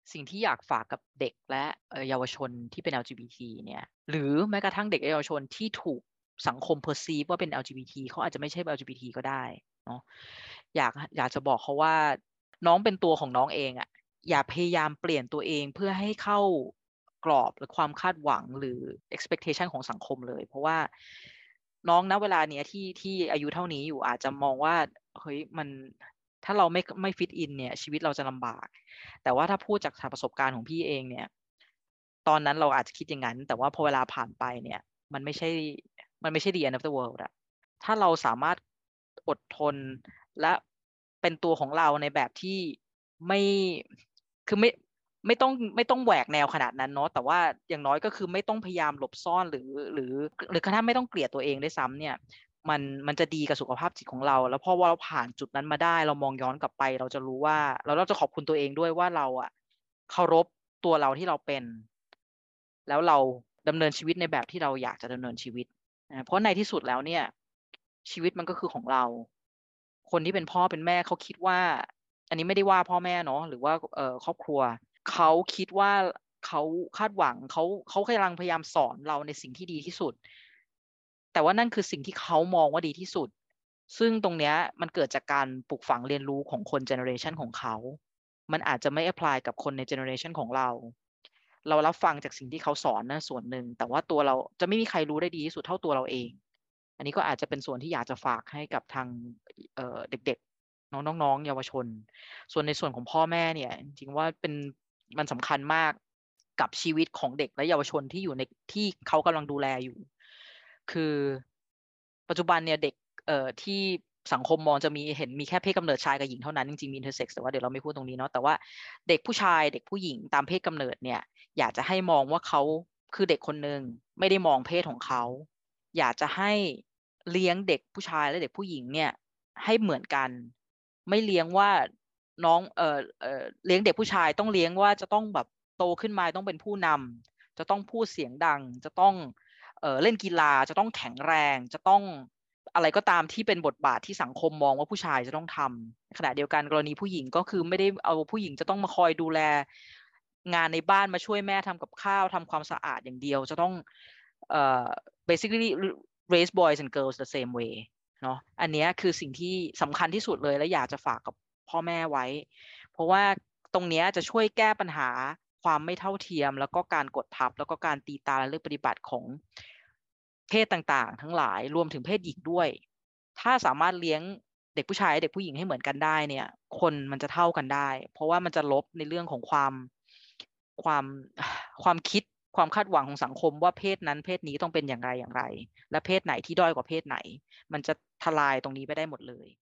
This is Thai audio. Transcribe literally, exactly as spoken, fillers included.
สิ่งที่อยากฝากกับเด็กและเอ่อเยาวชนที่เป็น แอล จี บี ที เนี่ยหรือแม้กระทั่งเด็กและเยาวชนที่ถูกสังคม perceive ว่าเป็น แอล จี บี ที เขาอาจจะไม่ใช่ แอล จี บี ที ก็ได้เนาะอยากอยากจะบอกเขาว่าน้องเป็นตัวของน้องเองอะอย่าพยายามเปลี่ยนตัวเองเพื่อให้เข้ากรอบหรือความคาดหวังหรือ expectation ของสังคมเลยเพราะว่าน้องณเวลาเนี้ยที่ที่อายุเท่านี้อยู่อาจจะมองว่าเฮ้ยมันถ้าเราไม่ไม่ fit in เนี่ยชีวิตเราจะลำบาก แต่ว่าถ้าพูดจากจากประสบการณ์ของพี่เองเนี่ยตอนนั้นเราอาจจะคิดอย่างนั้นแต่ว่าพอเวลาผ่านไปเนี่ยมันไม่ใช่มันไม่ใช่ the end of the world อะถ้าเราสามารถอดทนและเป็นตัวของเราในแบบที่ไม่คือไม่ไม่ต้องไม่ต้องแหวกแนวขนาดนั้นเนาะแต่ว่าอย่างน้อยก็คือไม่ต้องพยายามหลบซ่อนหรือหรือหรือกระทั่งไม่ต้องเกลียดตัวเองด้วยซ้ำเนี่ยมันมันจะดีกับสุขภาพจิตของเราแล้วพอว่าเราผ่านจุดนั้นมาได้เรามองย้อนกลับไปเราจะรู้ว่าแล้วเราจะขอบคุณตัวเองด้วยว่าเราอะเคารพตัวเราที่เราเป็นแล้วเราดำเนินชีวิตในแบบที่เราอยากจะดำเนินชีวิตนะเพราะในที่สุดแล้วเนี่ยชีวิตมันก็คือของเราคนที่เป็นพ่อเป็นแม่เขาคิดว่าอันนี้ไม่ได้ว่าพ่อแม่เนาะหรือว่าเอ่อครอบครัวเขาคิดว่าเขาคาดหวังเขาเขากำลังพยายามสอนเราในสิ่งที่ดีที่สุดแต่ว่านั่นคือสิ่งที่เขามองว่าดีที่สุดซึ่งตรงเนี้ยมันเกิดจากการปลูกฝังเรียนรู้ของคนเจเนอเรชันของเขามันอาจจะไม่แอพพลายกับคนในเจเนอเรชันของเราเรารับฟังจากสิ่งที่เขาสอนนั่นส่วนหนึ่งแต่ว่าตัวเราจะไม่มีใครรู้ได้ดีที่สุดเท่าตัวเราเอง อันนี้ก็อาจจะเป็นส่วนที่อยากจะฝากให้กับทางเอ่อเด็กๆน้องๆเยาวชนส่วนในส่วนของพ่อแม่เนี่ยจริงๆว่าเป็นมันสำคัญมากกับชีวิตของเด็กและเยาวชนที่อยู่ในที่เขากำลังดูแลอยู่คือปัจจุบันเนี่ยเด็กเอ่อที่สังคมมองจะมีเห็นมีแค่เพศกำเนิดชายกับหญิงเท่านั้นจริงๆมี intersex แต่ว่าเดี๋ยวเราไม่พูดตรงนี้เนาะแต่ว่าเด็กผู้ชายเด็กผู้หญิงตามเพศกำเนิดเนี่ยอยากจะให้มองว่าเขาคือเด็กคนหนึ่งไม่ได้มองเพศของเขา อยากจะให้เลี้ยงเด็กผู้ชายและเด็กผู้หญิงเนี่ยให้เหมือนกันไม่เลี้ยงว่าน้องเอ่อเอ่อเลี้ยงเด็กผู้ชายต้องเลี้ยงว่าจะต้องแบบโตขึ้นมาต้องเป็นผู้นำจะต้องพูดเสียงดังจะต้องเอ่อเล่นกีฬาจะต้องแข็งแรงจะต้องอะไรก็ตามที่เป็นบทบาทที่สังคมมองว่าผู้ชายจะต้องทำขณะเดียวกันกรณีผู้หญิงก็คือไม่ได้เอาผู้หญิงจะต้องมาคอยดูแลงานในบ้านมาช่วยแม่ทำกับข้าวทำความสะอาดอย่างเดียวจะต้องเอ่อ basically raise boys and girls the same way เนาะอันเนี้ยคือสิ่งที่สำคัญที่สุดเลยและอยากจะฝากกับพ่อแม่ไว้เพราะว่าตรงเนี้ยจะช่วยแก้ปัญหาความไม่เท่าเทียมแล้วก็การกดทับแล้วก็การตีตาและเลือกปฏิบัติของเพศต่างๆทั้งหลายรวมถึงเพศหญิงด้วยถ้าสามารถเลี้ยงเด็กผู้ชายเด็กผู้หญิงให้เหมือนกันได้เนี่ยคนมันจะเท่ากันได้เพราะว่ามันจะลบในเรื่องของความความความคิดความคาดหวังของสังคมว่าเพศนั้นเพศนี้ต้องเป็นอย่างไรอย่างไรและเพศไหนที่ด้อยกว่าเพศไหนมันจะทลายตรงนี้ไปได้หมดเลย